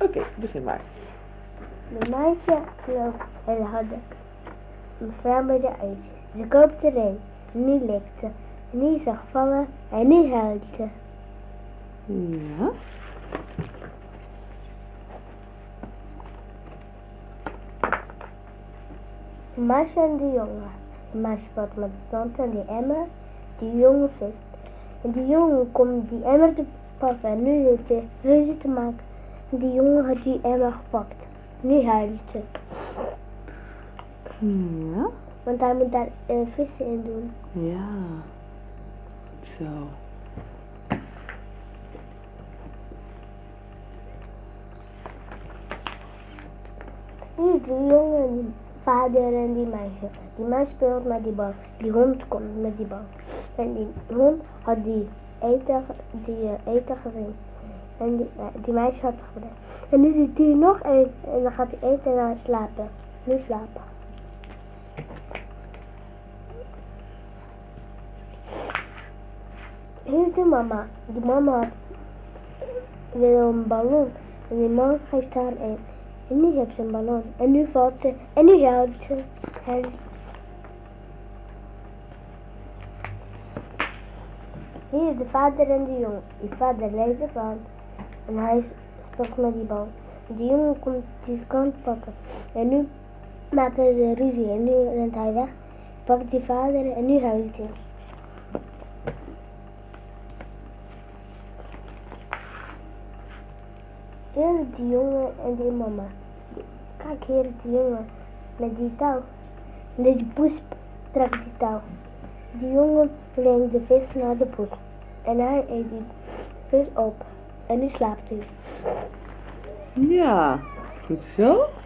Oké, begin maar. De meisje vloog en hadden een vreemde ijsjes. Ze koopte er een. Nu likte. Nu zag vallen en nu huilde ze. Ja. De meisje en de jongen. De meisje speelt met de zand en die emmer. Die jongen vist. En die jongen komt die emmer te pakken. En nu zit hij ruzie te maken. En die jongen had die emmer gepakt. Nu huilt ze. Ja. Want hij moet daar vissen in doen. Ja. Zo. Nu is de jongen en die vader en die meisje. Die meisje speelt met die bal. Die hond komt met die bal. En die hond had die eten gezien. En die meisje had gedaan. En nu zit hier nog één. En dan gaat hij eten en dan slapen. Nu slapen. Hier is de mama. Die mama wil een ballon. En die man geeft haar een. En nu heeft ze een ballon. En nu valt ze. En nu huilt ze. Hier is de vader en de jongen. Die vader leest de bal. En hij speelt met die bal. Die jongen komt die kant pakken. En nu maken ze ruzie. En nu rent hij weg. Pakt die vader en nu huilt hij. Hier is die jongen en die mama. Kijk, hier is die jongen met die touw. En die poes trekt die touw. Die jongen brengt de vis naar de poes. En hij eet die vis op. En nu slaapt hij. Ja, goed zo.